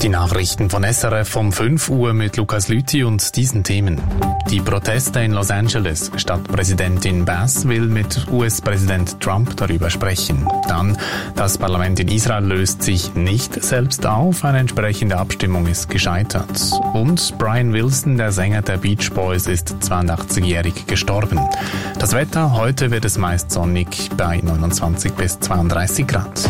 Die Nachrichten von SRF um 5 Uhr mit Lukas Lüthi und diesen Themen. Die Proteste in Los Angeles. Stadtpräsidentin Bass will mit US-Präsident Trump darüber sprechen. Dann, das Parlament in Israel löst sich nicht selbst auf. Eine entsprechende Abstimmung ist gescheitert. Und Brian Wilson, der Sänger der Beach Boys, ist 82-jährig gestorben. Das Wetter, heute wird es meist sonnig bei 29 bis 32 Grad.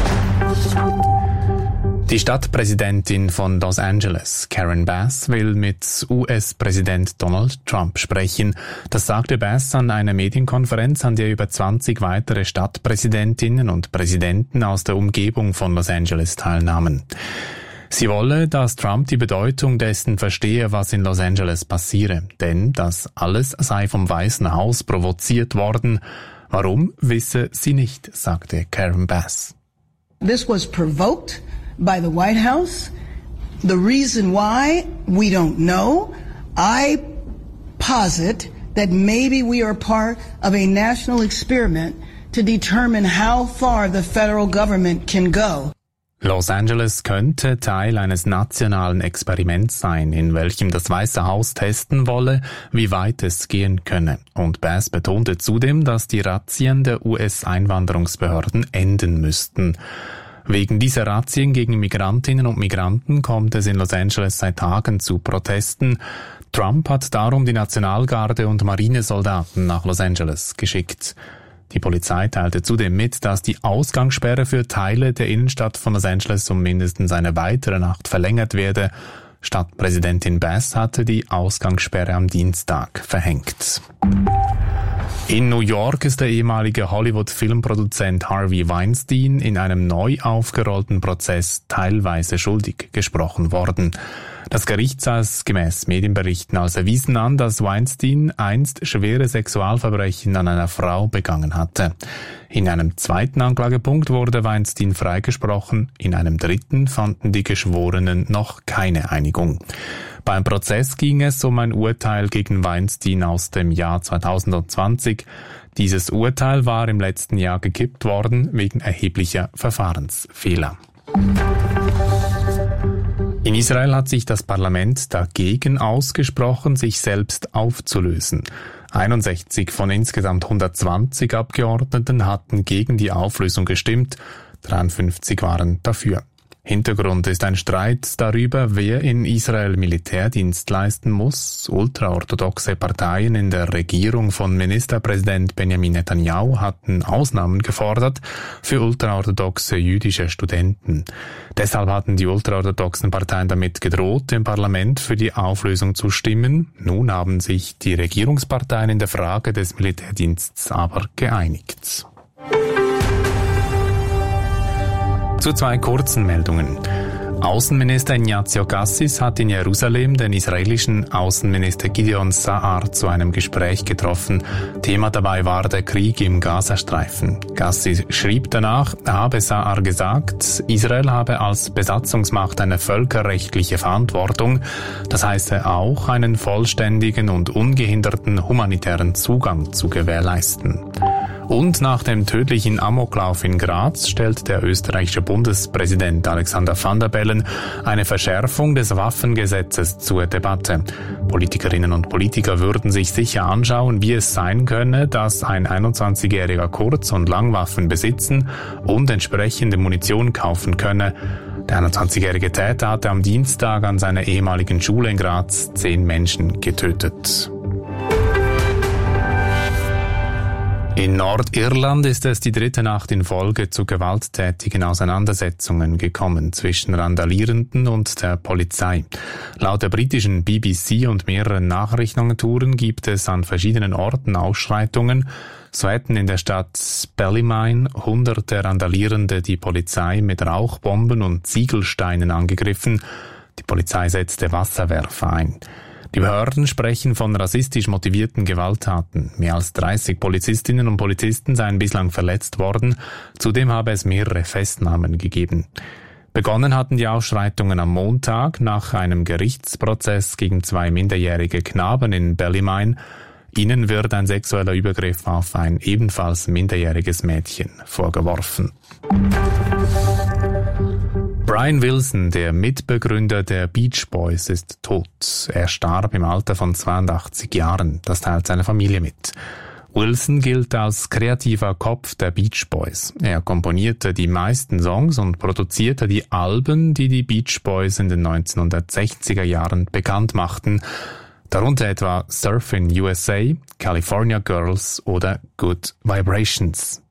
Die Stadtpräsidentin von Los Angeles, Karen Bass, will mit US-Präsident Donald Trump sprechen. Das sagte Bass an einer Medienkonferenz, an der über 20 weitere Stadtpräsidentinnen und Präsidenten aus der Umgebung von Los Angeles teilnahmen. Sie wolle, dass Trump die Bedeutung dessen verstehe, was in Los Angeles passiere. Denn das alles sei vom Weißen Haus provoziert worden. Warum, wisse sie nicht, sagte Karen Bass. This was provoked by the White House. The reason why, we don't know. I posit that maybe we are part of a national experiment to determine how far the federal government can go. Los Angeles könnte Teil eines nationalen Experiments sein, in welchem das Weiße Haus testen wolle, wie weit es gehen könne. Und Bass betonte zudem, dass die Razzien der US-Einwanderungsbehörden enden müssten. Wegen dieser Razzien gegen Migrantinnen und Migranten kommt es in Los Angeles seit Tagen zu Protesten. Trump hat darum die Nationalgarde und Marinesoldaten nach Los Angeles geschickt. Die Polizei teilte zudem mit, dass die Ausgangssperre für Teile der Innenstadt von Los Angeles um mindestens eine weitere Nacht verlängert werde. Stadtpräsidentin Bass hatte die Ausgangssperre am Dienstag verhängt. In New York ist der ehemalige Hollywood-Filmproduzent Harvey Weinstein in einem neu aufgerollten Prozess teilweise schuldig gesprochen worden. Das Gericht sah es gemäß Medienberichten als erwiesen an, dass Weinstein einst schwere Sexualverbrechen an einer Frau begangen hatte. In einem zweiten Anklagepunkt wurde Weinstein freigesprochen, in einem dritten fanden die Geschworenen noch keine Einigung. Beim Prozess ging es um ein Urteil gegen Weinstein aus dem Jahr 2020. Dieses Urteil war im letzten Jahr gekippt worden wegen erheblicher Verfahrensfehler. In Israel hat sich das Parlament dagegen ausgesprochen, sich selbst aufzulösen. 61 von insgesamt 120 Abgeordneten hatten gegen die Auflösung gestimmt, 53 waren dafür. Hintergrund ist ein Streit darüber, wer in Israel Militärdienst leisten muss. Ultraorthodoxe Parteien in der Regierung von Ministerpräsident Benjamin Netanyahu hatten Ausnahmen gefordert für ultraorthodoxe jüdische Studenten. Deshalb hatten die ultraorthodoxen Parteien damit gedroht, im Parlament für die Auflösung zu stimmen. Nun haben sich die Regierungsparteien in der Frage des Militärdienstes aber geeinigt. Zu zwei kurzen Meldungen. Außenminister Ignazio Cassis hat in Jerusalem den israelischen Außenminister Gideon Sa'ar zu einem Gespräch getroffen. Thema dabei war der Krieg im Gazastreifen. Cassis schrieb danach, habe Sa'ar gesagt, Israel habe als Besatzungsmacht eine völkerrechtliche Verantwortung. Das heiße auch, einen vollständigen und ungehinderten humanitären Zugang zu gewährleisten. Und nach dem tödlichen Amoklauf in Graz stellt der österreichische Bundespräsident Alexander Van der Bellen eine Verschärfung des Waffengesetzes zur Debatte. Politikerinnen und Politiker würden sich sicher anschauen, wie es sein könne, dass ein 21-Jähriger Kurz- und Langwaffen besitzen und entsprechende Munition kaufen könne. Der 21-jährige Täter hatte am Dienstag an seiner ehemaligen Schule in Graz 10 Menschen getötet. In Nordirland ist es die dritte Nacht in Folge zu gewalttätigen Auseinandersetzungen gekommen zwischen Randalierenden und der Polizei. Laut der britischen BBC und mehreren Nachrichtenagenturen gibt es an verschiedenen Orten Ausschreitungen. So hätten in der Stadt Ballymine hunderte Randalierende die Polizei mit Rauchbomben und Ziegelsteinen angegriffen. Die Polizei setzte Wasserwerfer ein. Die Behörden sprechen von rassistisch motivierten Gewalttaten. Mehr als 30 Polizistinnen und Polizisten seien bislang verletzt worden. Zudem habe es mehrere Festnahmen gegeben. Begonnen hatten die Ausschreitungen am Montag nach einem Gerichtsprozess gegen 2 minderjährige Knaben in Ballymine. Ihnen wird ein sexueller Übergriff auf ein ebenfalls minderjähriges Mädchen vorgeworfen. Brian Wilson, der Mitbegründer der Beach Boys, ist tot. Er starb im Alter von 82 Jahren. Das teilt seine Familie mit. Wilson gilt als kreativer Kopf der Beach Boys. Er komponierte die meisten Songs und produzierte die Alben, die die Beach Boys in den 1960er Jahren bekannt machten, darunter etwa Surfin' USA, California Girls oder Good Vibrations.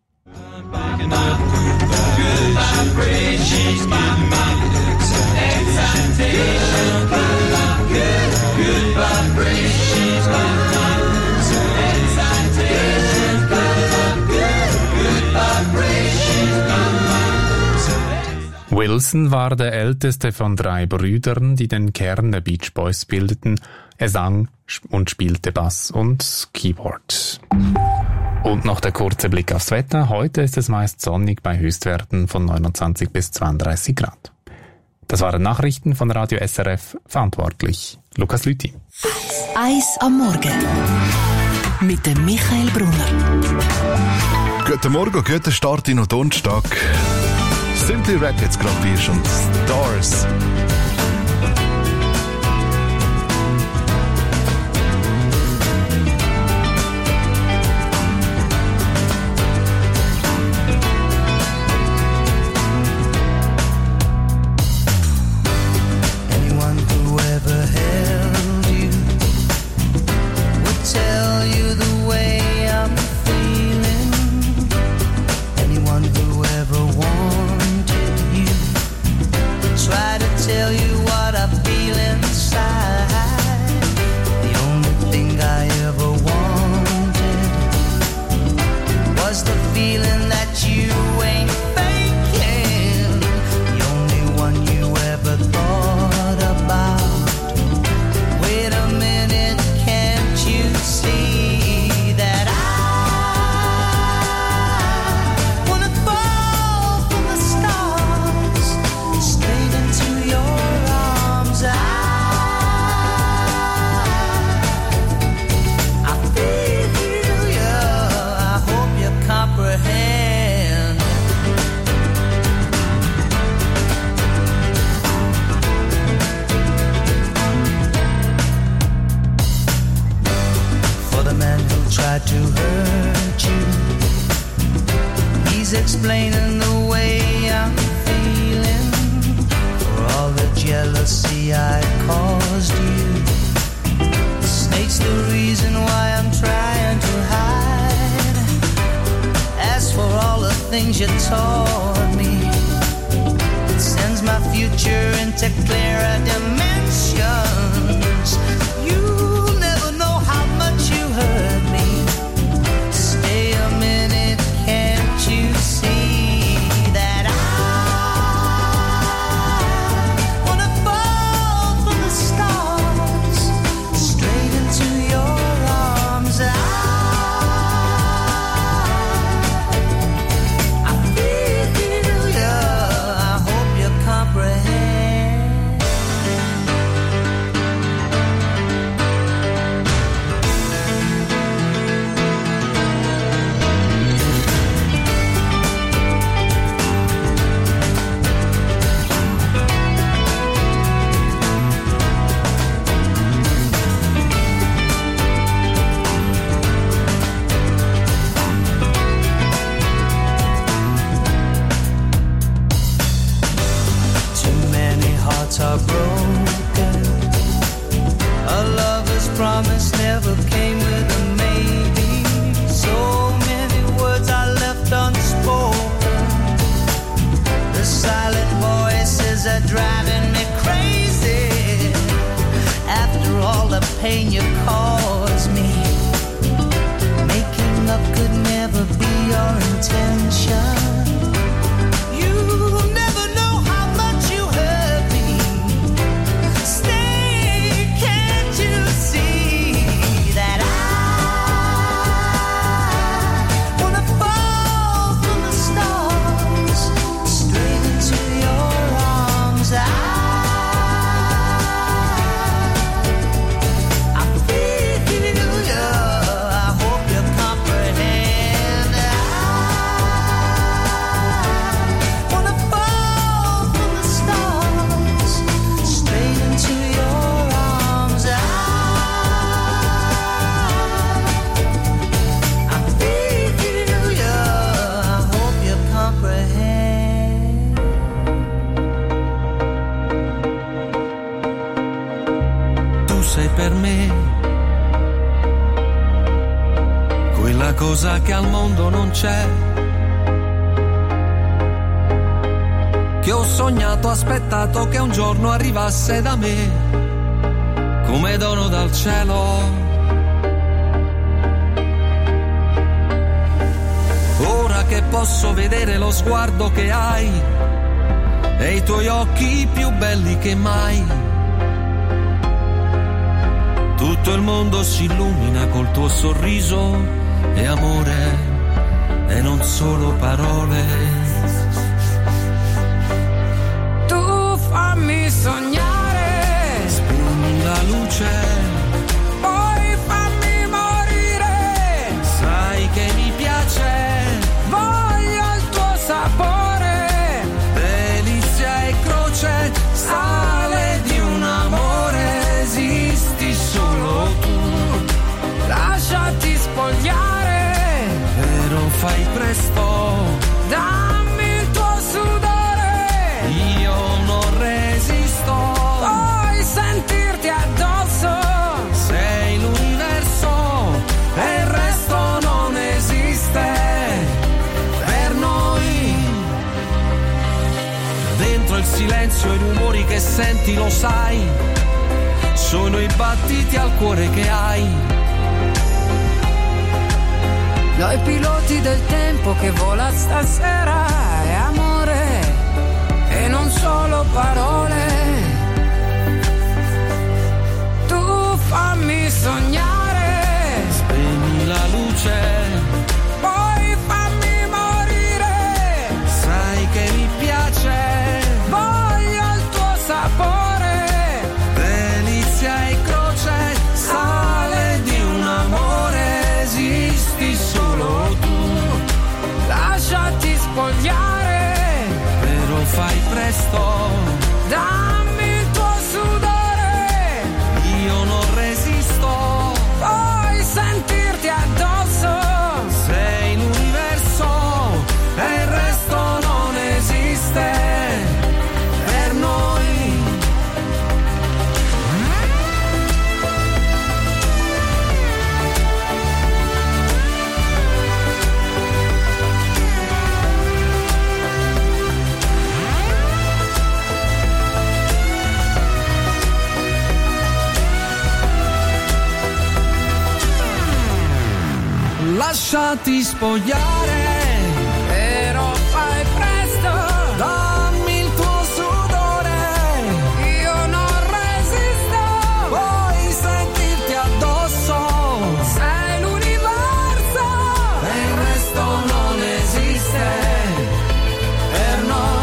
Wilson war der älteste von 3 Brüdern, die den Kern der Beach Boys bildeten. Er sang und spielte Bass und Keyboard. Und noch der kurze Blick aufs Wetter. Heute ist es meist sonnig bei Höchstwerten von 29 bis 32 Grad. Das waren Nachrichten von Radio SRF, verantwortlich Lukas Lüthi. Eis am Morgen mit dem Michael Brunner. Guten Morgen, guten Start in den Donnerstag. Simply Red jetzt gerade wie und Stars. Explaining the way I'm feeling for all the jealousy I caused you. The snake's the reason why I'm trying to hide. As for all the things you taught me, it sends my future into clearer dimensions. You'll never know how much you hurt me. Stay a minute, can't you see that I wanna fall from the stars straight into your arms? I feel you, I hope you comprehend. Are broken. A lover's promise never came with a maybe. So many words are left unspoken. The silent voices are driving me crazy. After all the pain you caused me, making up could never be your intention. che al mondo non c'è, che ho sognato, aspettato che un giorno arrivasse da me come dono dal cielo. Ora che posso vedere lo sguardo che hai e i tuoi occhi più belli che mai, tutto il mondo si illumina col tuo sorriso e amore, e non solo parole. Tu fammi sognare, spegni la luce, poi fammi morire. Sai che mi piace, voglio il tuo sapore, delizia e croce, sale di un amore, esisti solo tu. Lasciati spogliare, però fai presto, dammi il tuo sudore, io non resisto, vuoi sentirti addosso, sei l'universo e il resto non esiste per noi. Dentro il silenzio e i rumori che senti, lo sai, sono i battiti al cuore che hai. Noi piloti del tempo che vola stasera, è amore e non solo parole. Tu fammi sognare, spegni la luce, poi fammi morire. Sai che mi piace, voglio il tuo sapore, delizia e croce, sale di un amore, esisti solo tu. Lasciati spogliare, però fai presto, dammi il tuo sudore, io non resisto, vuoi sentirti addosso, sei l'universo e il resto non esiste per noi. Lasciati spogliare, però fai presto, dammi il tuo sudore, io non resisto, vuoi sentirti addosso, sei l'universo e il resto non esiste per noi.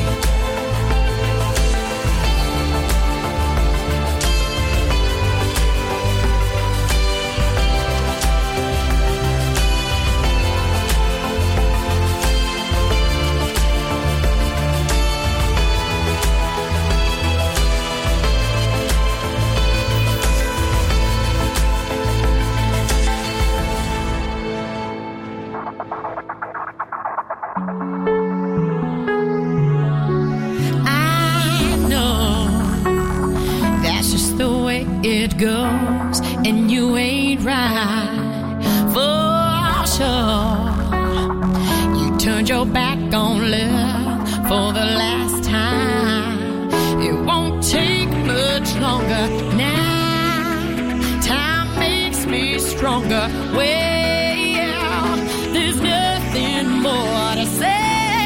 It goes, and you ain't right for sure. You turned your back on love for the last time. It won't take much longer now. Time makes me stronger. Well, there's nothing more to say.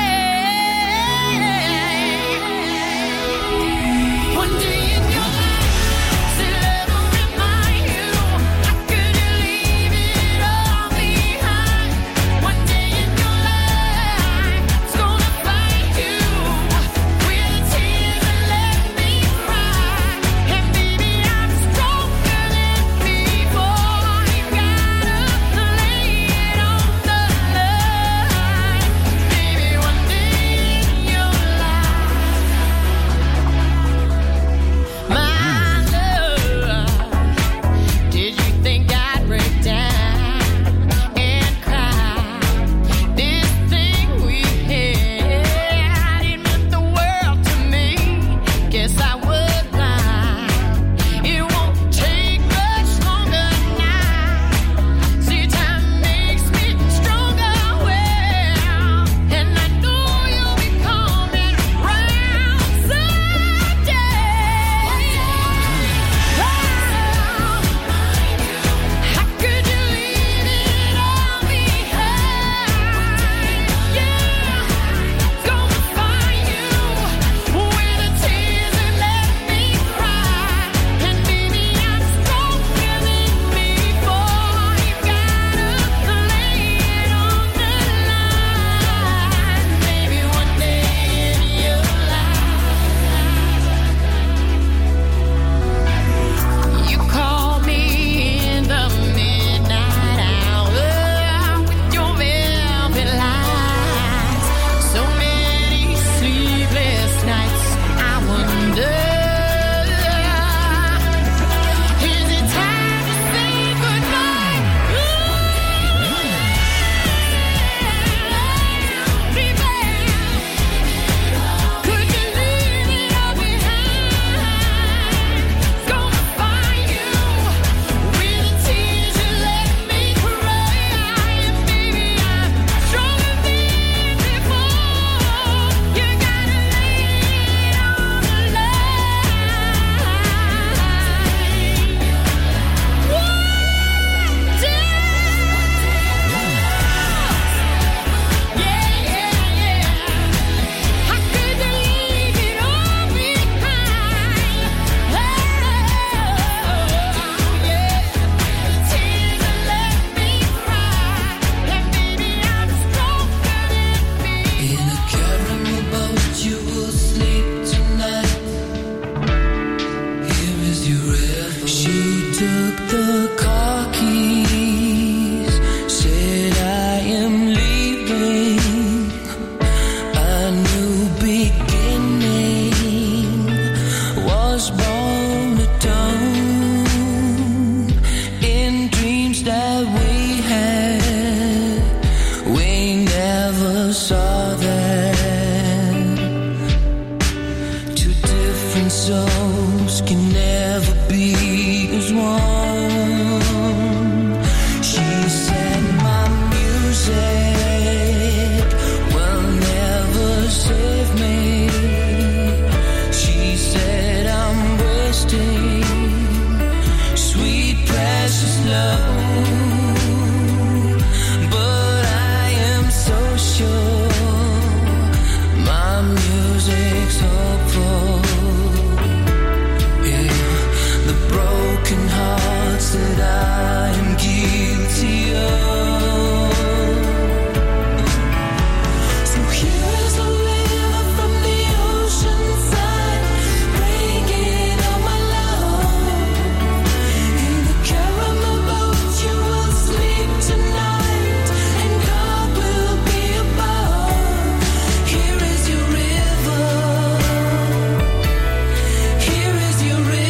One day never saw that. Two different souls can never be as one. She said my music will never save me. She said I'm wasting sweet precious love. That I am guilty of. So here is a river from the ocean side, bringing all my love. In the caramel boat you will sleep tonight, and God will be above. Here is your river. Here is your river.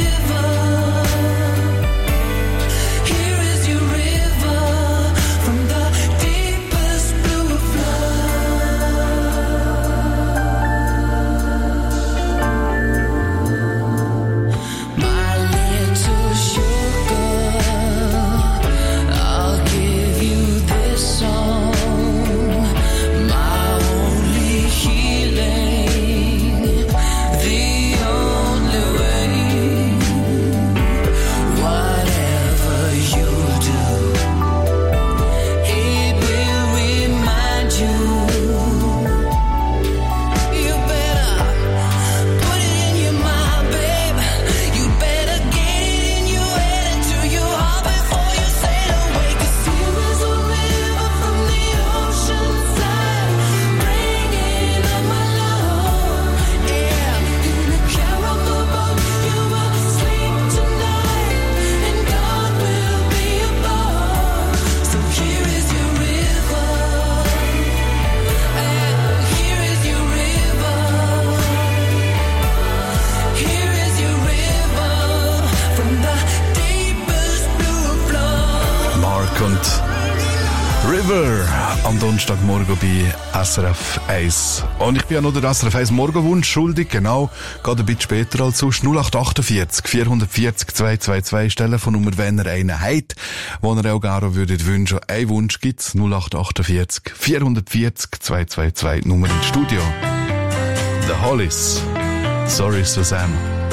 Am Donnerstagmorgen bei SRF 1. Und ich bin ja noch der SRF 1 Morgenwunsch schuldig, genau, geht ein bisschen später als sonst. 0848 440 222 Telefonnummer, wenn ihr einen habt, wo ihr auch gerne würdet wünschen. Ein Wunsch gibt's, 0848 440 222, Nummer ins Studio. The Hollies. Sorry, Susanna.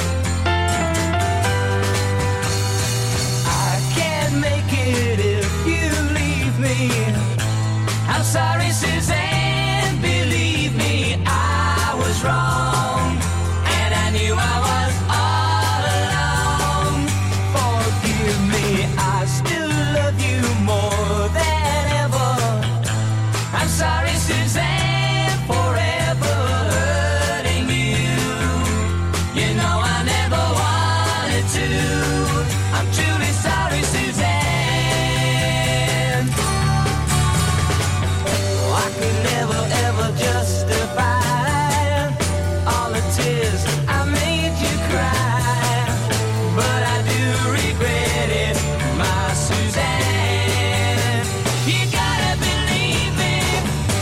I can't make it if you leave me. I'm sorry, Suzanne, believe me, I was wrong, and I knew I was all alone. Forgive me, I still love you more than ever. I'm sorry, Suzanne, forever hurting you. You know I never wanted to. I'm truly sorry, Suzanne. I could never ever justify all the tears I made you cry, but I do regret it, my Suzanne. You gotta believe me,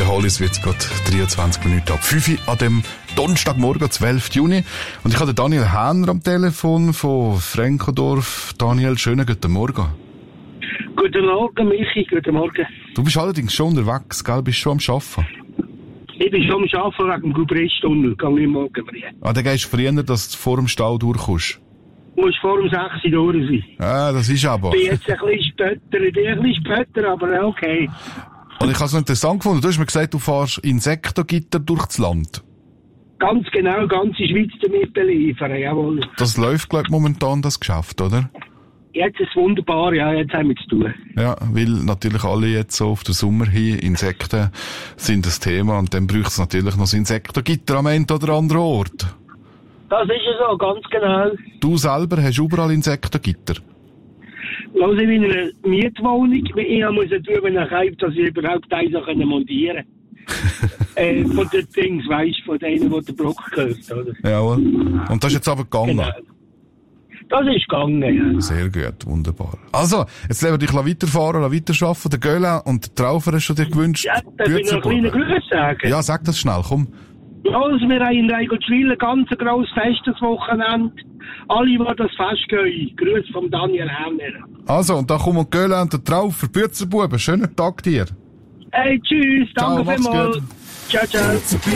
Der Hollis wird gerade 23 Minuten ab 5 Uhr an dem Donnerstagmorgen, 12. Juni. Und ich habe den Daniel Hähner am Telefon von Frenkodorf. Daniel, schönen guten Morgen. Guten Morgen, Michi, guten Morgen. Du bist allerdings schon unterwegs, gell? Bist schon am Arbeiten? Ich bin schon am Arbeiten wegen dem Gubristtunnel, gehe ich morgen früh. Ah, dann gehst du früher, dass du vor dem Stau durchkommst. Du musst vor dem 6 Uhr durch sein. Ah, das ist aber. Ich bin jetzt ein bisschen später, aber okay. Und ich habe es noch interessant gefunden, du hast mir gesagt, du fährst Insektengitter durchs Land. Ganz genau, ganze Schweiz damit beliefern, jawohl. Das läuft, glaube ich, momentan, das Geschäft, oder? Jetzt ist es wunderbar, ja, jetzt haben wir zu tun. Ja, weil natürlich alle jetzt so auf den Sommer hin, Insekten sind das Thema und dann braucht es natürlich noch das Insektengitter am einen oder anderen Ort. Das ist ja so, ganz genau. Du selber hast überall Insektengitter? Los in meiner Mietwohnung, ich muss tun, wenn ich kaufe, dass ich überhaupt eins montieren kann. Von den Dings, weisst du, von denen, die der Block gehört, oder? Jawohl. Und das ist jetzt aber gegangen? Genau. Das ist gegangen, ja. Sehr gut, wunderbar. Also, jetzt lassen wir dich weiterfahren, weiterarbeiten. Der Göla und der Traufer hast du dir gewünscht. Ja, darf ich noch einen kleinen Grüß sagen? Ja, sag das schnell, komm. Ja, also wir haben in Reigotschwil ein ganz grosses Festeswochenende. Alle, die das Fest gehen. Grüß vom Daniel Hähner. Also, und da kommen Göla und der Traufer, Bützerbuben. Schönen Tag dir. Hey, tschüss, danke vielmals. Ciao, ciao.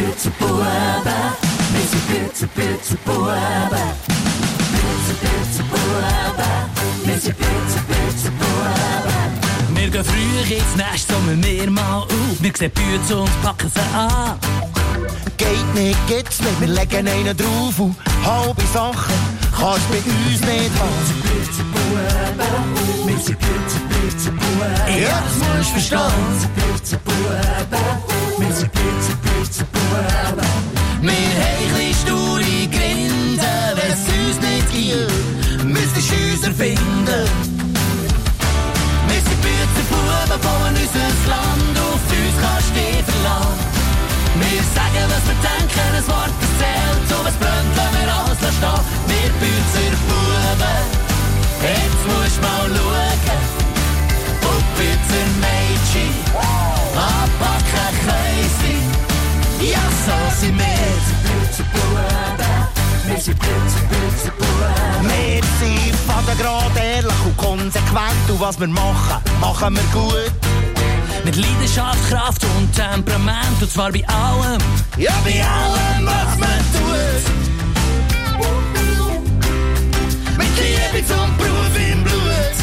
Wir gehen früh ins Nest, sammeln wir mal auf. Wir sehen Bütze und packen sie an. Geht nicht, geht's nicht, wir legen einen drauf und halbe Sachen kannst bei uns nicht haben. Wir sind Bütze, ja, das musst du verstehen. Wir sind Bütze, wir haben ein bisschen sture Grinden, wenn es uns nicht gibt, müsstest du uns erfinden. Wir sind Bütze, bauen unser Land, auf uns kannst du dich verlassen. Wir sagen, was wir denken, ein Wort erzählt, so was brennt, wenn wir alles stehen. Wir Bützer Buben, jetzt musst du mal schauen. Und Bützer Mädchen, anpacken Käse. Ja, so sind wir. Bützer Buben, wir sind Bützer Buben. Wir sind fadengrad, ehrlich und konsequent. Und was wir machen, machen wir gut. Mit Leidenschaft, Kraft und Temperament, und zwar bei allem. Ja, bei allem, was man tut. Mit Liebe zum Beruf im Blut.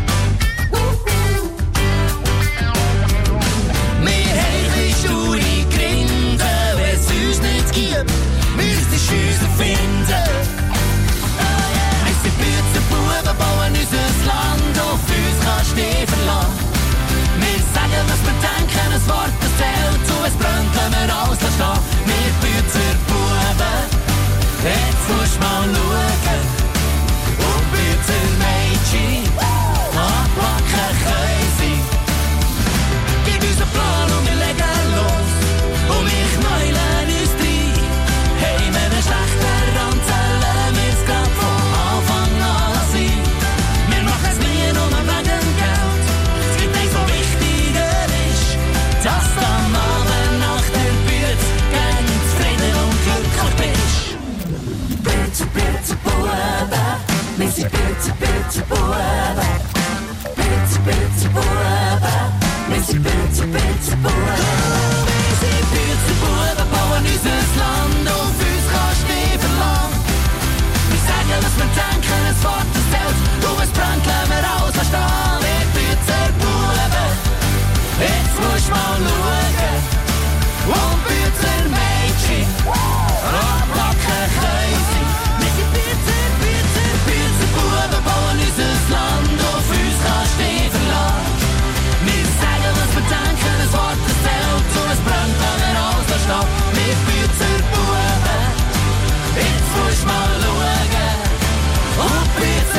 Wir haben ein bisschen sture Grinden, wenn es uns nicht gibt, müsstest du uns erfinden. Wir sind Bützer Buben, bauen unser Land, auf uns kannst du dich verlassen. Wir sagen, was wir denken, ein Wort erzählt, so es brennt, wenn wir alles stehen. Wir Bützer Buben, jetzt musst du mal schauen. Und Bützer Mädchen, anpacken Käse. Gib uns einen Plan und wir legen los. Und wir knäulen uns rein. Hey, wenn wir schlechter ranzählen, wir's grad von Anfang an sein. Wir machen es nie nur wegen Geld. Es gibt eins, was wichtiger ist, dass du am Abend nach der Bütze ganz zufrieden und glücklich bist. Bütze, Bütze, Buben, wir sind Bütze, Bütze, Buben. Bütze, Bütze, Buben, wir sind Bütze, Bütze, Buben. Wir sind Bütze, Buben, bauen unser Land, auf uns kannst du dich verlassen. Wir sagen, was wir denken, ein Wort erzählt, du es brennt, lassen wir alles stehen. Wir Bützer Buben, jetzt musst du mal schauen. Und Bützer Mädchen, anpacken Käse. Wir sind Bützer, Bützer, Bützer Buben, bauen unser Land, auf uns kannst du dich verlassen. Wir sagen, was wir denken, ein Wort erzählt, so es brennt, wenn wir alles stehen. Wir Bützer Buben, jetzt musst du mal schauen. Und Bützer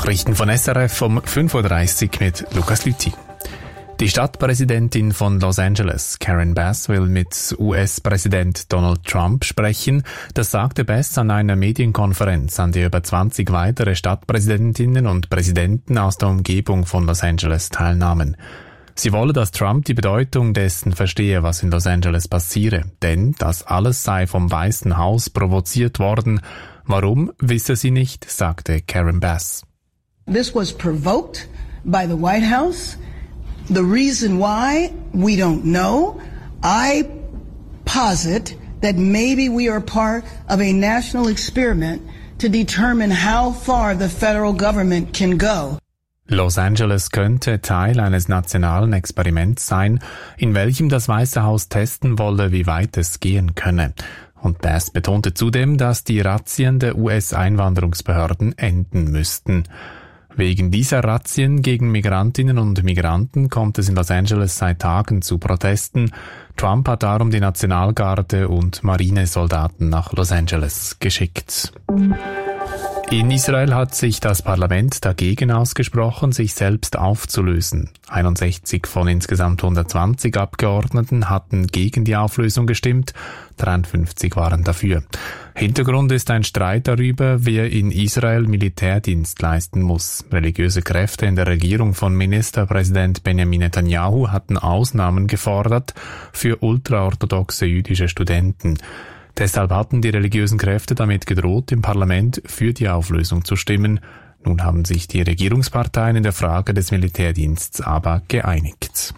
Nachrichten von SRF um 5.30 Uhr mit Lukas Lüthi. Die Stadtpräsidentin von Los Angeles, Karen Bass, will mit US-Präsident Donald Trump sprechen. Das sagte Bass an einer Medienkonferenz, an der über 20 weitere Stadtpräsidentinnen und Präsidenten aus der Umgebung von Los Angeles teilnahmen. Sie wolle, dass Trump die Bedeutung dessen verstehe, was in Los Angeles passiere, denn das alles sei vom Weißen Haus provoziert worden. Warum, wisse sie nicht, sagte Karen Bass. This was provoked by the White House. The reason why, we don't know. I posit that maybe we are part of a national experiment to determine how far the federal government can go. Los Angeles könnte Teil eines nationalen Experiments sein, in welchem das Weiße Haus testen wolle, wie weit es gehen könne. Und Bass betonte zudem, dass die Razzien der US-Einwanderungsbehörden enden müssten. Wegen dieser Razzien gegen Migrantinnen und Migranten kommt es in Los Angeles seit Tagen zu Protesten. Trump hat darum die Nationalgarde und Marinesoldaten nach Los Angeles geschickt. In Israel hat sich das Parlament dagegen ausgesprochen, sich selbst aufzulösen. 61 von insgesamt 120 Abgeordneten hatten gegen die Auflösung gestimmt, 53 waren dafür. Hintergrund ist ein Streit darüber, wer in Israel Militärdienst leisten muss. Religiöse Kräfte in der Regierung von Ministerpräsident Benjamin Netanyahu hatten Ausnahmen gefordert für ultraorthodoxe jüdische Studenten. Deshalb hatten die religiösen Kräfte damit gedroht, im Parlament für die Auflösung zu stimmen. Nun haben sich die Regierungsparteien in der Frage des Militärdienstes aber geeinigt.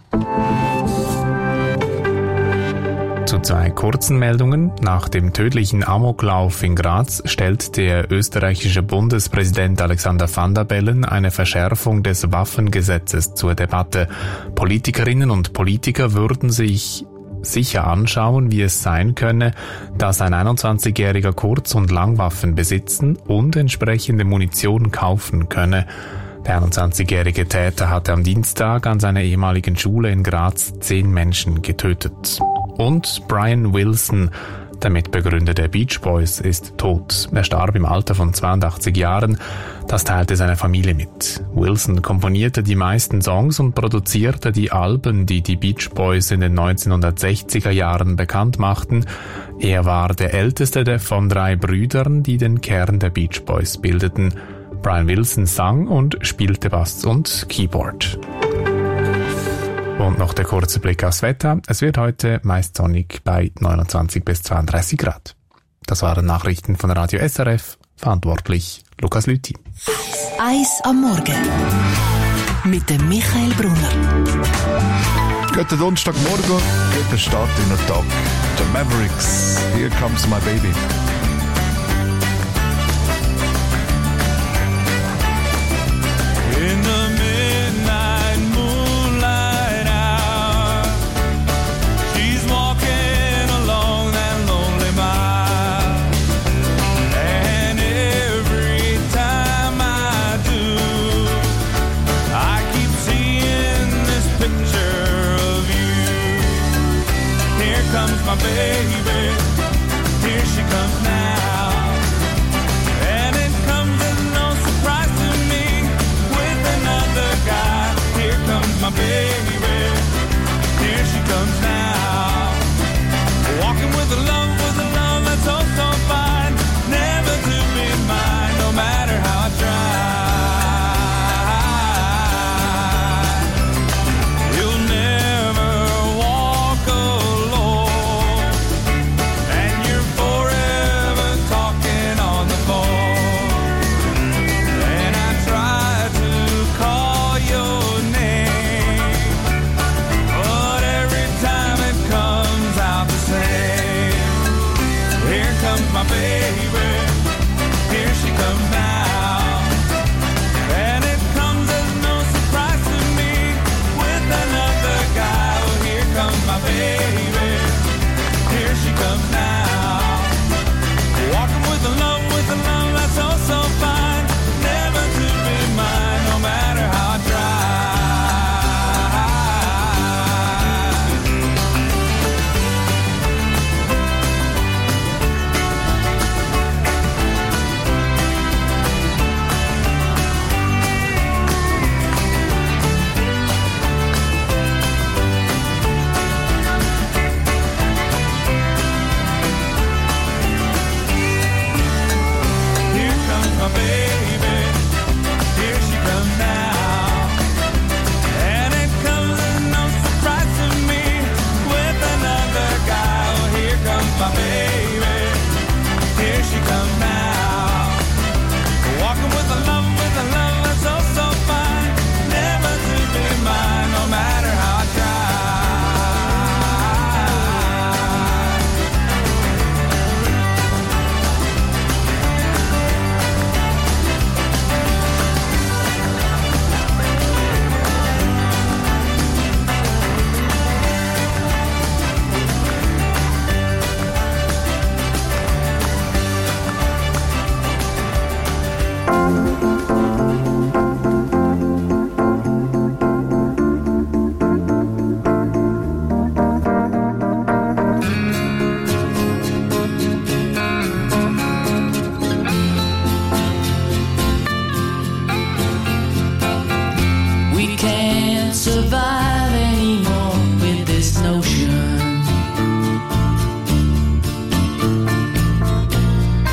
Zu zwei kurzen Meldungen. Nach dem tödlichen Amoklauf in Graz stellt der österreichische Bundespräsident Alexander Van der Bellen eine Verschärfung des Waffengesetzes zur Debatte. Politikerinnen und Politiker würden sich sicher anschauen, wie es sein könne, dass ein 21-Jähriger Kurz- und Langwaffen besitzen und entsprechende Munition kaufen könne. Der 21-jährige Täter hatte am Dienstag an seiner ehemaligen Schule in Graz 10 Menschen getötet. Und Brian Wilson, der Mitbegründer der Beach Boys, ist tot. Er starb im Alter von 82 Jahren. Das teilte seine Familie mit. Wilson komponierte die meisten Songs und produzierte die Alben, die die Beach Boys in den 1960er Jahren bekannt machten. Er war der älteste von 3 Brüdern, die den Kern der Beach Boys bildeten. Brian Wilson sang und spielte Bass und Keyboard. Und noch der kurze Blick aufs Wetter. Es wird heute meist sonnig bei 29 bis 32 Grad. Das waren Nachrichten von Radio SRF. Verantwortlich Lukas Lüthi. Eis am Morgen mit dem Michael Brunner. Guten Donnerstagmorgen, guten Start in den Tag. The Mavericks, Here Comes My Baby. In the midnight moonlight hour, she's walking along that lonely mile, and every time I do, I keep seeing this picture of you. Here comes my baby, here she comes now. My baby, here she comes now. Walking with a love that's oh so fine, never to be mine, no matter how I try. You'll never walk alone, and you're forever talking on the phone. And I try to call your name, my baby, here she comes now. And it comes as no surprise to me, with another guy. Oh, here comes my baby, here she comes now. Walking with a love that's oh so fine, never to be mine, no matter how I try.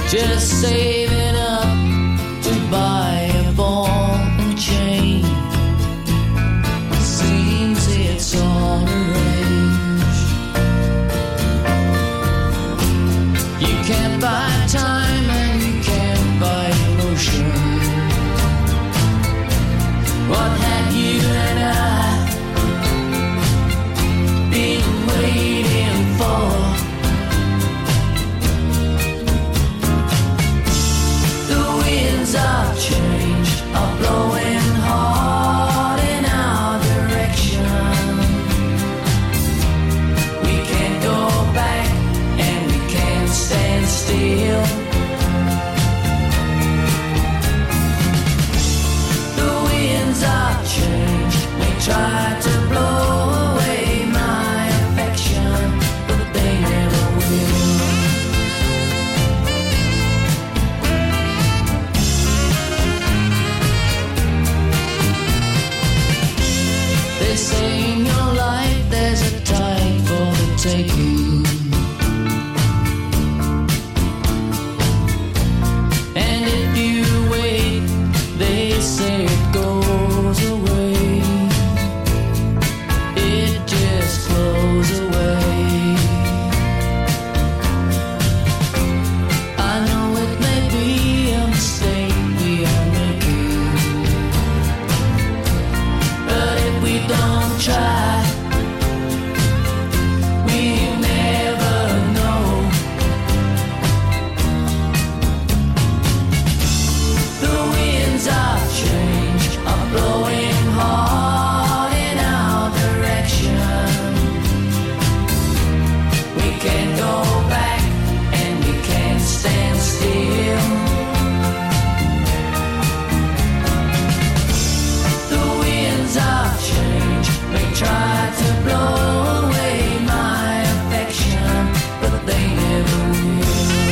just saving up to buy a ball and chain. Seems it's all arranged. You can't buy time and you can't buy emotion. What had you and I been waiting for? The winds of change are blowing hard in our direction. We can't go back and we can't stand still. The winds of change may try to blow away my affection, but they never will. They say in your life there's a tide for the taking, and if you wait, they say it goes away. It just flows away. I know it may be a mistake we are making, but if we don't try, we'll never know. The winds of change are blowing hard in our direction. We can't go back and we can't stand still. The winds of change may try to blow away my affection, but they never will.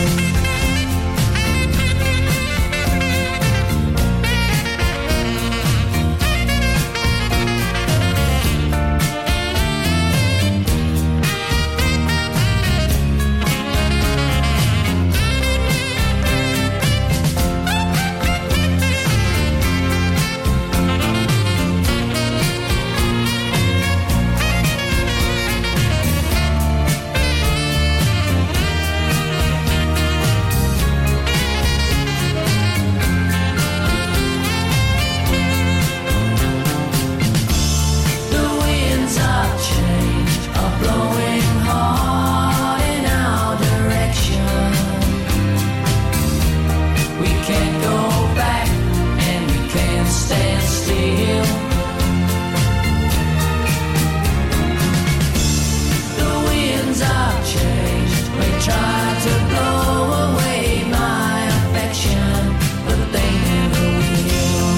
The winds of change are blowing hard in our direction. We can't go back and we can't stand still. The winds of change may try to blow away my affection, but they never will.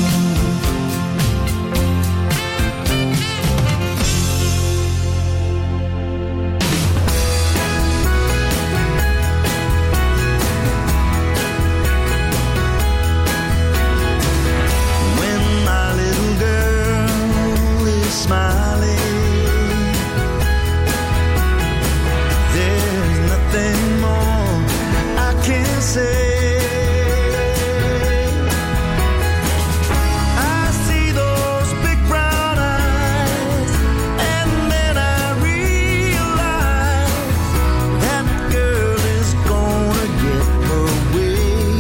When my little girl is smiling, there's nothing more I can say. I see those big brown eyes, and then I realize that girl is gonna get her way.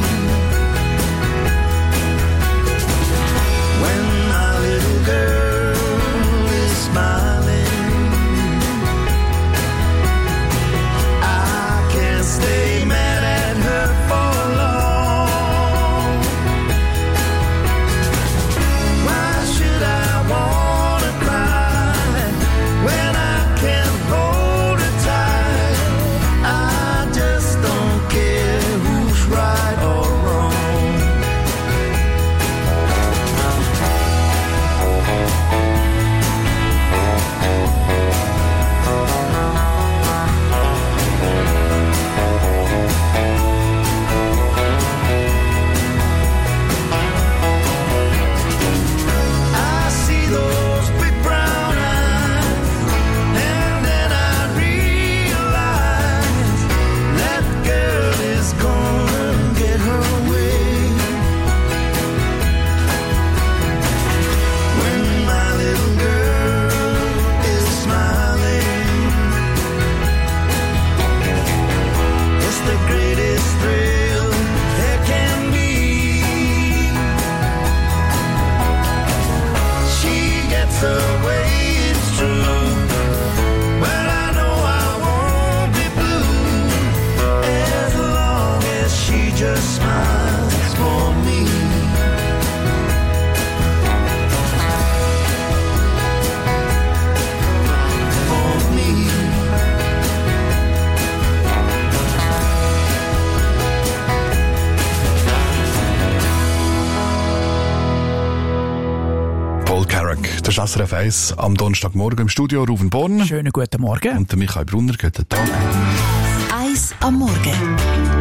When my little girl is smiling, I can't stay mad at her for ist SRF 1 am Donnerstagmorgen im Studio. Ruven Born. Schönen guten Morgen. Und der Michael Brunner. Guten Tag. 1 am Morgen.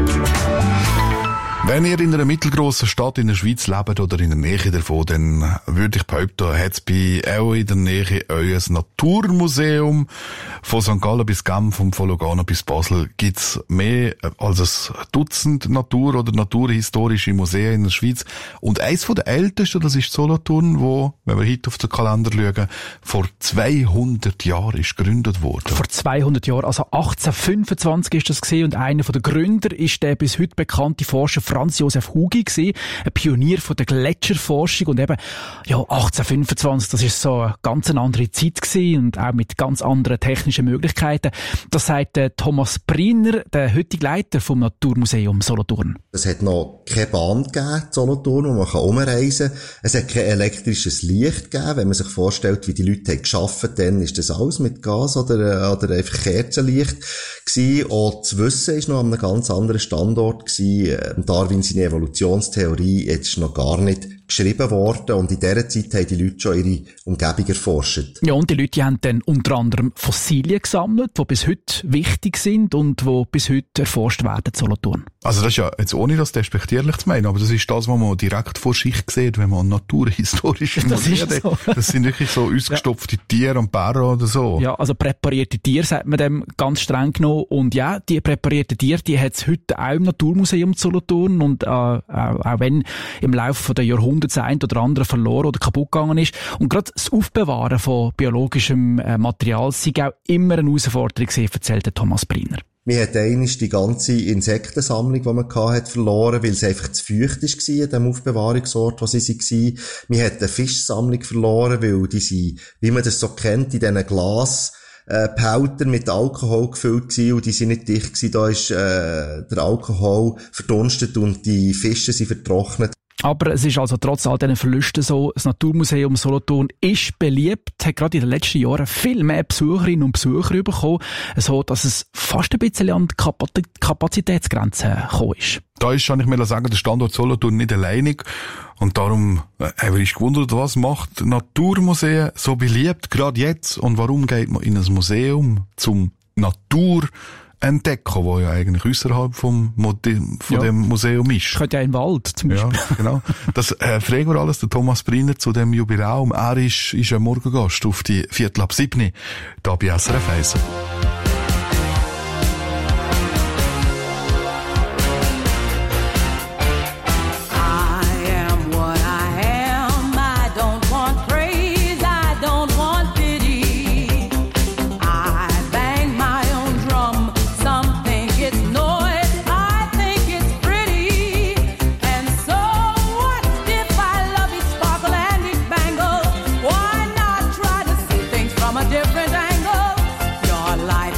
Wenn ihr in einer mittelgroßen Stadt in der Schweiz lebt oder in der Nähe davon, dann würde ich behaupten, hat es bei euch in der Nähe euer Naturmuseum. Von St. Gallen bis Genf und von Lugano bis Basel gibt's mehr als ein Dutzend Natur- oder naturhistorische Museen in der Schweiz. Und eins von den ältesten, das ist Solothurn, wo, wenn wir heute auf den Kalender schauen, vor 200 Jahren ist gegründet worden. Vor 200 Jahren, also 1825 ist das gewesen, und einer der Gründer ist der bis heute bekannte Forscher Franz Josef Hugi gewesen, ein Pionier von der Gletscherforschung, und eben, ja, 1825, das ist so eine ganz andere Zeit gewesen und auch mit ganz anderen technischen Möglichkeiten. Das sagt Thomas Briner, der heutige Leiter vom Naturmuseum Solothurn. Es hat noch keine Bahn gegeben, Solothurn, wo man umreisen kann. Es hat kein elektrisches Licht gegeben. Wenn man sich vorstellt, wie die Leute haben gearbeitet, dann ist das alles mit Gas oder einfach Kerzenlicht gewesen. Und das Wissen ist noch an einem ganz anderen Standort gewesen. Darwin seine Evolutionstheorie ist noch gar nicht geschrieben worden, und in dieser Zeit haben die Leute schon ihre Umgebung erforscht. Ja, und die Leute haben dann unter anderem Fossilien gesammelt, die bis heute wichtig sind und die bis heute erforscht werden in Solothurn. Also das ist ja, jetzt ohne das despektierlich zu meinen, aber das ist das, was man direkt vor sich sieht, wenn man naturhistorische Museen denkt. So. Das sind wirklich so ausgestopfte Tiere und Bären oder so. Ja, also präparierte Tiere sagt man dem ganz streng genommen. Und ja, die präparierten Tiere, die hat es heute auch im Naturmuseum Solothurn, und auch wenn im Laufe der Jahrhunderte das eine oder andere verloren oder kaputt gegangen ist. Und gerade das Aufbewahren von biologischem Material sei auch immer eine Herausforderung gewesen, erzählt Thomas Briner. Wir hatten einmal die ganze Insektensammlung, die man hatte, verloren, weil es einfach zu feucht war an dem Aufbewahrungsort, wo sie waren. Wir hatten eine Fischsammlung verloren, weil die sind, wie man das so kennt, in diesen Behälter mit Alkohol gefüllt gewesen, und die sind nicht dicht gewesen. Da ist der Alkohol verdunstet und die Fische sind vertrocknet. Aber es ist also trotz all diesen Verlusten so, das Naturmuseum Solothurn ist beliebt, hat gerade in den letzten Jahren viel mehr Besucherinnen und Besucher bekommen, so dass es fast ein bisschen an die Kapazitätsgrenze gekommen ist. Da ist, kann ich mir sagen, der Standort Solothurn nicht alleinig. Und darum habe ich gewundert, was macht Naturmuseen so beliebt, gerade jetzt? Und warum geht man in ein Museum zum Natur entdecken, wo ja eigentlich außerhalb dem Museum ist. Könnte ja in den Wald zum Beispiel. Ja, genau. Das fragen wir alles, der Thomas Briner zu dem Jubiläum. Er ist ein Morgengast auf die 6:15 da bei SRF 1. From a different angle, your life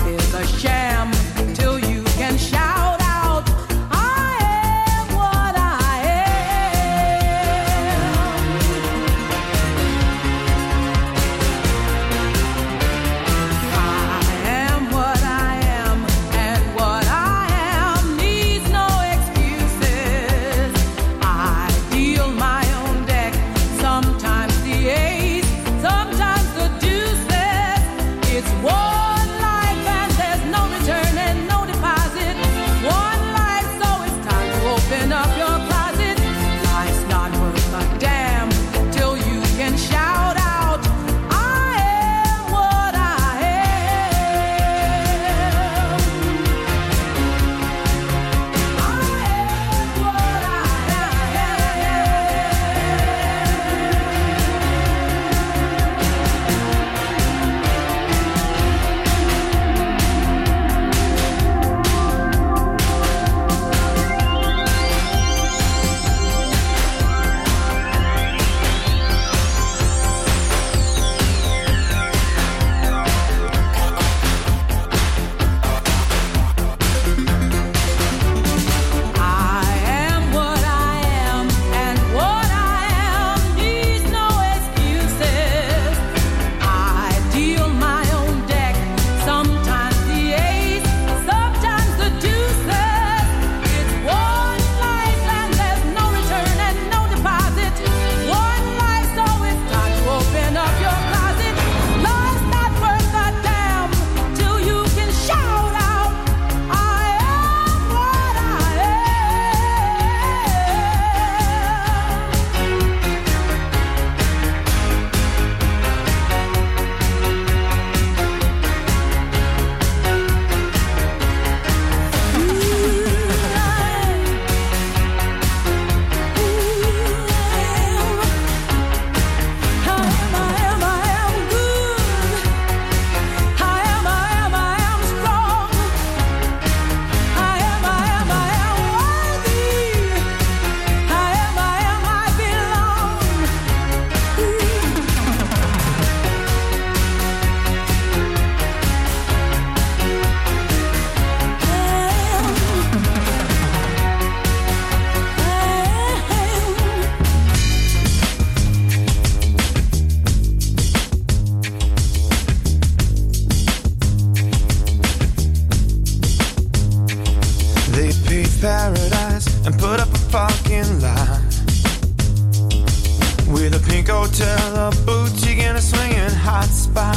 paradise and put up a fucking lie. With a pink hotel, a boutique and a swinging hot spot.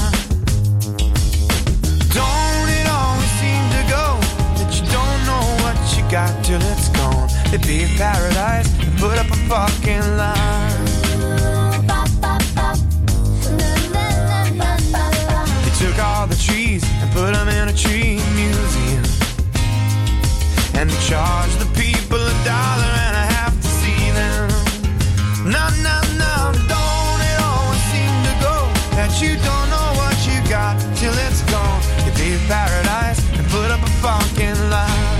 Don't it always seem to go that you don't know what you got till it's gone? It'd be a paradise and put up a fucking line. They took all the trees and put them in a tree museum. And they charged the people $1.50 to see them. No, no, no, don't it always seem to go that you don't know what you got till it's gone. You'd be a paradise and put up a fucking line.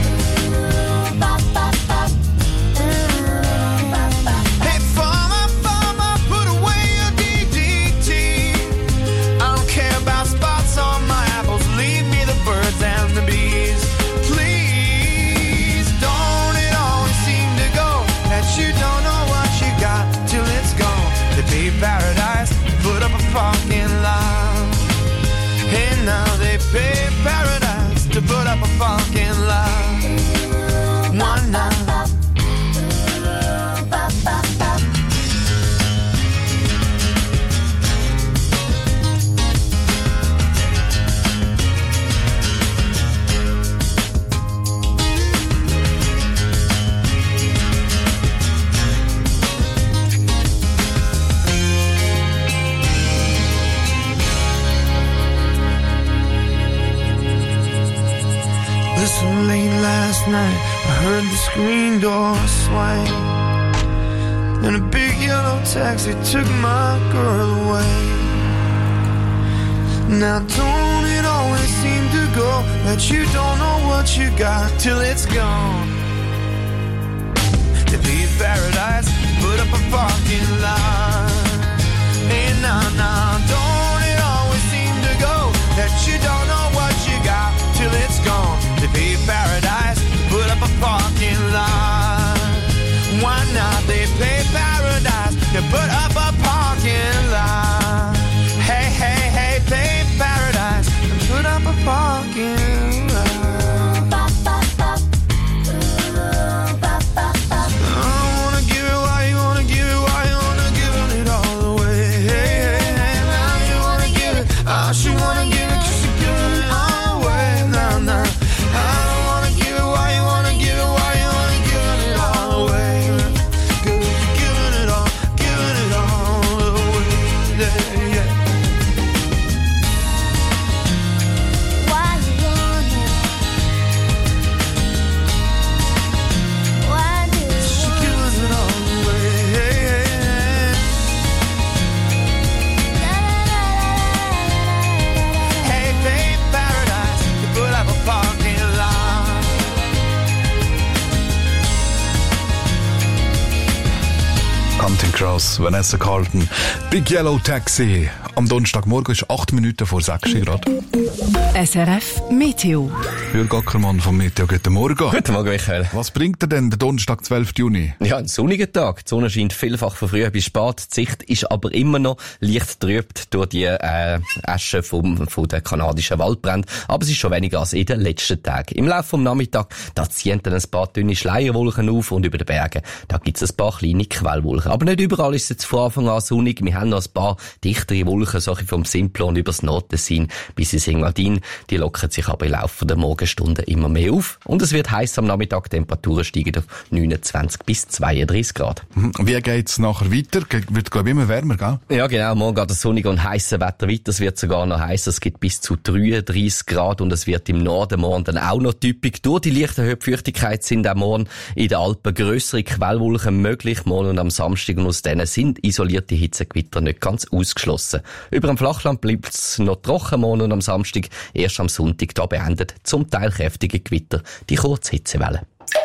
Hey, farmer, put away your DDT. I don't care about spots on my apples. Leave me the birds and the bees. Please, don't it always seem to go that you don't know what you got till it's gone. To be paradise, put up a fucking line. Hey, now they pay paradise to put up a fucking line. One night. Listen, late last night I heard the screen door swing, and a big yellow taxi took my girl away. Now don't it always seem to go that you don't know what you got till it's gone? To be paradise, put up a fucking line. Hey, nah, nah, don't it always seem to go that you don't know what you got till it's gone? To be paradise, put up a fucking line. Why not? They pay paradise to put up a parking lot. Hey, hey, hey, pay paradise and put up a parking lot. I don't wanna give it, why you wanna give it, why you wanna give it all away. Hey, hey, hey, now you wanna give it, oh, she wanna give it, 'cause she giving it all away. Nah, nah. I don't wanna give it, why you wanna give it, why you wanna give it all away. 'Cause you're giving it all away. Yeah, yeah. Why you want it? Why do you She gives it all away. Hey, hey, hey. Hey, babe, paradise, you put up a parking lot. Counting Cross, Vanessa Carlton, Big Yellow Taxi. Am Donnerstagmorgen ist 8 Minuten vor 6 Grad. SRF Meteo. Jürg Ackermann vom Meteo, guten Morgen. Guten Morgen, Michael. Was bringt dir denn der Donnerstag, 12. Juni? Ja, ein sonniger Tag. Die Sonne scheint vielfach von früh bis spät. Die Sicht ist aber immer noch leicht trübt durch die Asche von den kanadischen Waldbränden. Aber es ist schon weniger als in den letzten Tagen. Im Laufe des Nachmittags, da ziehen dann ein paar dünne Schleierwolken auf und über den Bergen, da gibt es ein paar kleine Quellwolken. Aber nicht überall ist es jetzt von Anfang an sonnig. Wir haben noch ein paar dichtere Wolken, solche vom Simplon übers Nordtessin bis ins Engadin. Die lockern sich aber im Laufe der Morgenstunden immer mehr auf. Und es wird heiß am Nachmittag. Temperaturen steigen auf 29 bis 32 Grad. Wie geht's nachher weiter? Wird, glaube ich, immer wärmer, gell? Ja, genau. Morgen geht das sonnige und heisse Wetter weiter. Es wird sogar noch heißer. Es gibt bis zu 33 Grad und es wird im Norden morgen dann auch noch typisch. Durch die leichte Feuchtigkeit sind auch morgen in den Alpen grössere Quellwolken möglich. Morgen und am Samstag, und aus denen sind isolierte Hitzegewitter nicht ganz ausgeschlossen. Über dem Flachland bleibt es noch trocken morgen und am Samstag. Erst am Sonntag da beendet zum Teil kräftige Gewitter die Kurzhitzewelle.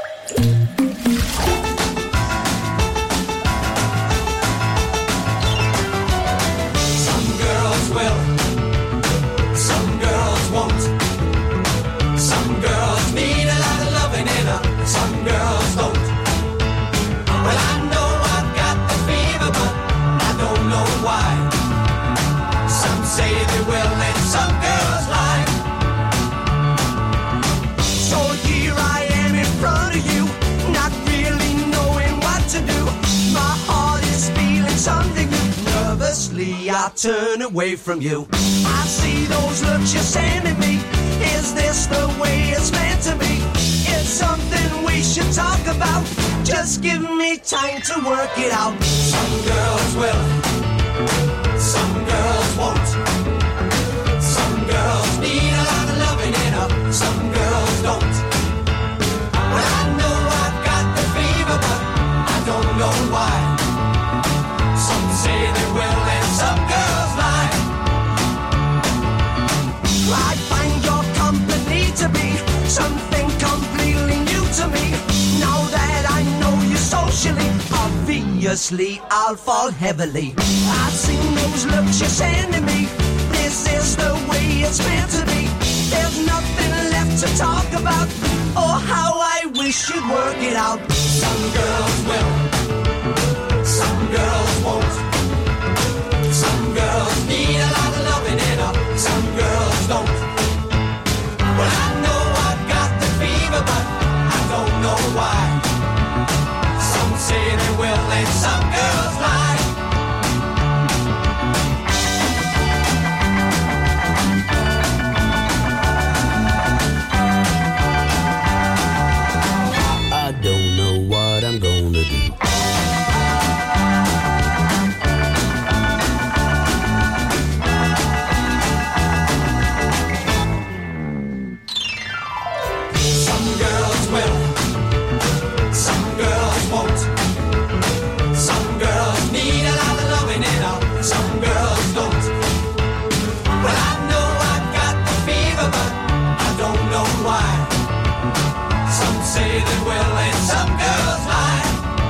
Some girls will, some girls won't. Some girls need a lot of loving in her, some girls don't. Well, I know I've got the fever, but I don't know why. Some say they will and some girls lie. So here I am in front I turn away from you. I see those looks you're sending me. Is this the way it's meant to be? It's something we should talk about. Just give me time to work it out. Some girls will, some girls won't. Some girls need a lot of loving in her, some girls don't. Well, I know I've got the fever, but I don't know why. Some say they will and some girls lie. I find your company to be something completely new to me. Now that I know you socially, obviously I'll fall heavily. I've seen those looks you're sending me. This is the way it's meant to be. There's nothing left to talk about. Oh, how I wish you'd work it out. Some girls will, some girls won't. Some girls need a lot of loving in her, some girls don't. Well, I know I've got the fever, but I don't know why. Some say they will and some girls lie. I don't know what I'm gonna do. Some girls will, some girls won't. Some girls need a lot of loving in her, some girls don't. Well, I know I've got the fever, but I don't know why. Some say they will and some girls lie.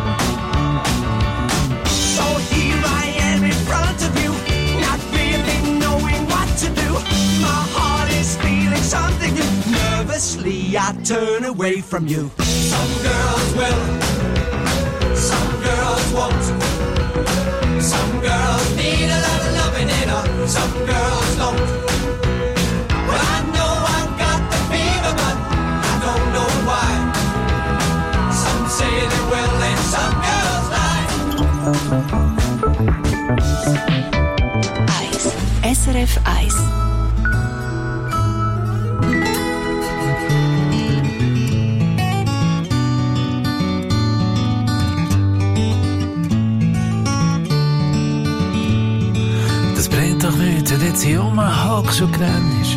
So here I am in front of you, not really knowing what to do. My heart is feeling something new. Nervously I turn away from you. Some girls will, some girls won't. Some girls need a lot of loving in her, some girls don't. Well, I know I've got the fever, but I don't know why. Some say they will and some girls lie. SRF 1. Das bringt doch nichts, wenn jetzt hier rumhockst und grennst.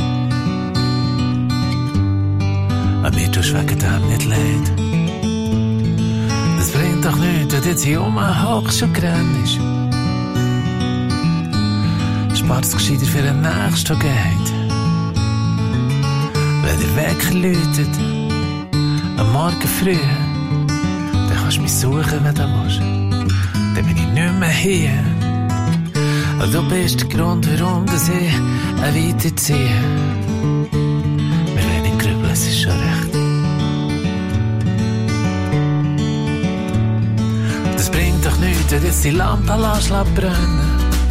Aber mir tust wegen dem nicht leid. Das bringt doch nichts, wenn jetzt hier rumhockst und grennst. Spart es gescheiter für den Nächsten, der geht. Wenn der Wecker läutet, am Morgen früh, dann kannst du mich suchen, wenn du willst. Dann bin ich nicht mehr hier. Und du bist der Grund, warum ich weiterziehe. Wir wollen nicht grübeln, es ist schon recht. Das bringt doch nichts, wenn jetzt die Lampe brennen.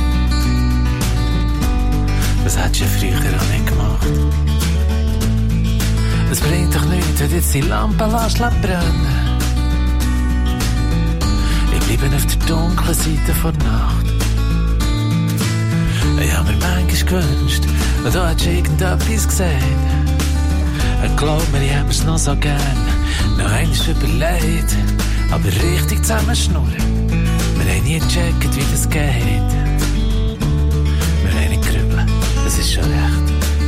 Das hättest du ja früher auch nicht gemacht. Es bringt doch nichts, wenn jetzt die Lampe brennen. Ich bleibe auf der dunklen Seite vor Nacht. Ich hab mir manchmal gewünscht, und du hättest irgendetwas gesehen. Glaub mir, ich hab mir's noch so gern, noch einmal überlegt. Aber richtig zusammenschnurren, wir haben nie gecheckt, wie das geht. Wir wollen nicht grübeln, das ist schon recht.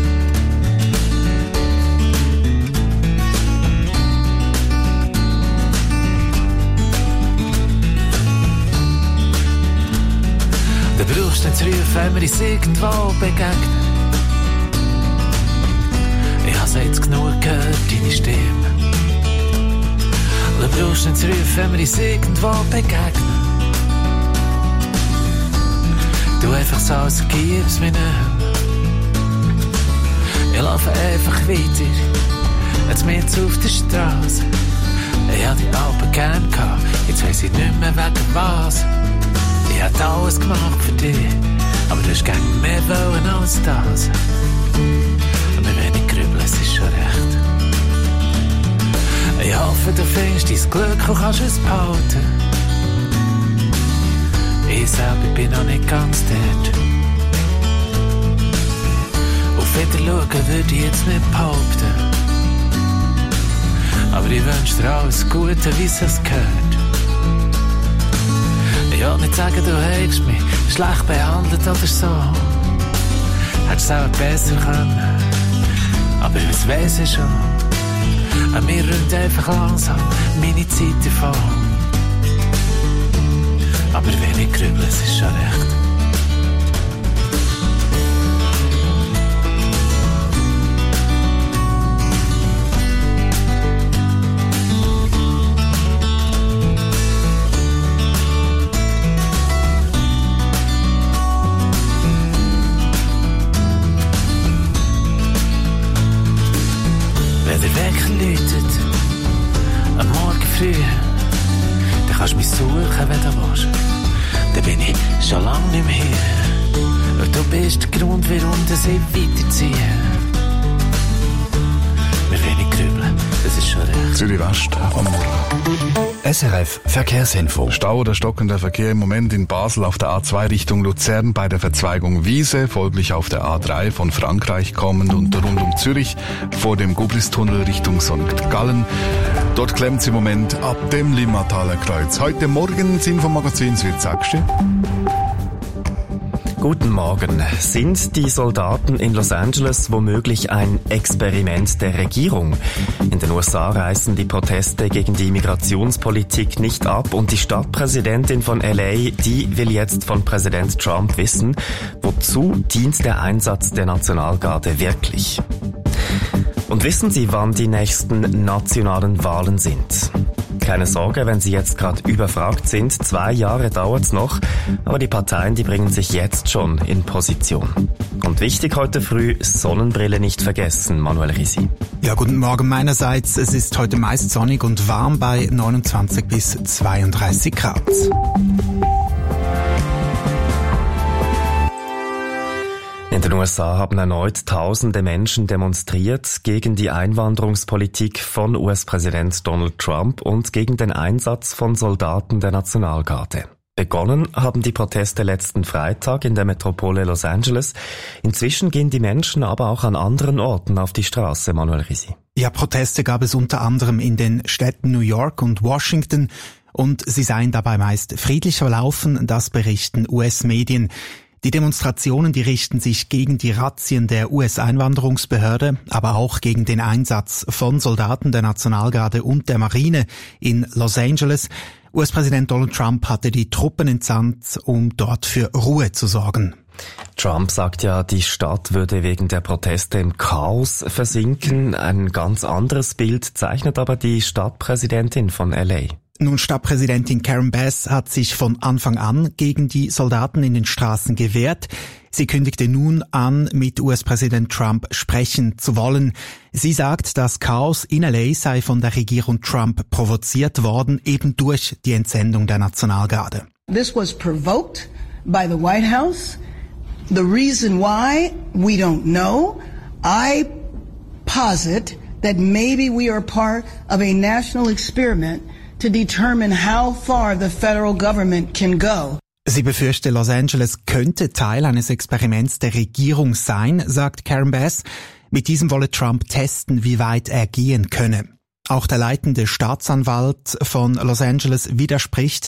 Du brauchst nicht zu rufen, wenn wir uns irgendwo begegnen. Ich habe jetzt genug gehört, deine Stimme. Du brauchst nicht zu rufen, wenn wir uns irgendwo begegnen. Du einfach so, als gib's mir nicht. Ich laufe einfach weiter, jetzt mit auf der Straße. Ich hab die Alpen gern gehabt, jetzt weiss ich nicht mehr wegen was. Ich hab alles gemacht für dich, aber du hast gern mehr wollen als das. Und wir wollen nicht grübeln, es ist schon recht. Ich hoffe, du findest dein Glück und kannst es behalten. Ich selber bin noch nicht ganz dort. wieder schauen, würde ich jetzt nicht behaupten. Aber ich wünsche dir alles Gute, wie es gehört. Ich will nicht sagen, du hättest mich schlecht behandelt oder so. Hättest es auch besser können. Aber was weiss ich schon. An mir rinnt einfach langsam meine Zeit davon. Aber wenn ich grüble, es ist schon recht. Wenn der Wecker läutet, am Morgen früh, dann kannst du mich suchen, wenn du willst. Dann bin ich schon lange nicht mehr hier. Und du bist der Grund, warum ich weiterziehe. Wir wollen nicht grübeln, das ist schon recht. Zürich West am Morgen. SRF Verkehrsinfo. Stau oder stockender Verkehr im Moment in Basel auf der A2 Richtung Luzern bei der Verzweigung Wiese, folglich auf der A3 von Frankreich kommend und rund um Zürich vor dem Gubristunnel Richtung St. Gallen. Dort klemmt es im Moment ab dem Limmataler Kreuz. Heute Morgen das Infomagazin Südsächsische. Guten Morgen. Sind die Soldaten in Los Angeles womöglich ein Experiment der Regierung? In den USA reißen die Proteste gegen die Migrationspolitik nicht ab und die Stadtpräsidentin von LA, die will jetzt von Präsident Trump wissen, wozu dient der Einsatz der Nationalgarde wirklich? Und wissen Sie, wann die nächsten nationalen Wahlen sind? Keine Sorge, wenn Sie jetzt gerade überfragt sind. 2 Jahre dauert's noch, aber die Parteien, die bringen sich jetzt schon in Position. Und wichtig heute früh, Sonnenbrille nicht vergessen, Manuel Risi. Ja, guten Morgen meinerseits. Es ist heute meist sonnig und warm bei 29 bis 32 Grad. In den USA haben erneut tausende Menschen demonstriert gegen die Einwanderungspolitik von US-Präsident Donald Trump und gegen den Einsatz von Soldaten der Nationalgarde. Begonnen haben die Proteste letzten Freitag in der Metropole Los Angeles. Inzwischen gehen die Menschen aber auch an anderen Orten auf die Straße, Manuel Risi. Ja, Proteste gab es unter anderem in den Städten New York und Washington und sie seien dabei meist friedlich verlaufen, das berichten US-Medien. Die Demonstrationen, die richten sich gegen die Razzien der US-Einwanderungsbehörde, aber auch gegen den Einsatz von Soldaten der Nationalgarde und der Marine in Los Angeles. US-Präsident Donald Trump hatte die Truppen entsandt, um dort für Ruhe zu sorgen. Trump sagt ja, die Stadt würde wegen der Proteste im Chaos versinken. Ein ganz anderes Bild zeichnet aber die Stadtpräsidentin von LA. Nun, Stadtpräsidentin Karen Bass hat sich von Anfang an gegen die Soldaten in den Straßen gewehrt. Sie kündigte nun an, mit US-Präsident Trump sprechen zu wollen. Sie sagt, das Chaos in LA sei von der Regierung Trump provoziert worden, eben durch die Entsendung der Nationalgarde. This was provoked by the White House. The reason why, we don't know. I posit that maybe we are part of a national experiment to determine how far the federal government can go. Sie befürchte, Los Angeles könnte Teil eines Experiments der Regierung sein, sagt Karen Bass. Mit diesem wolle Trump testen, wie weit er gehen könne. Auch der leitende Staatsanwalt von Los Angeles widerspricht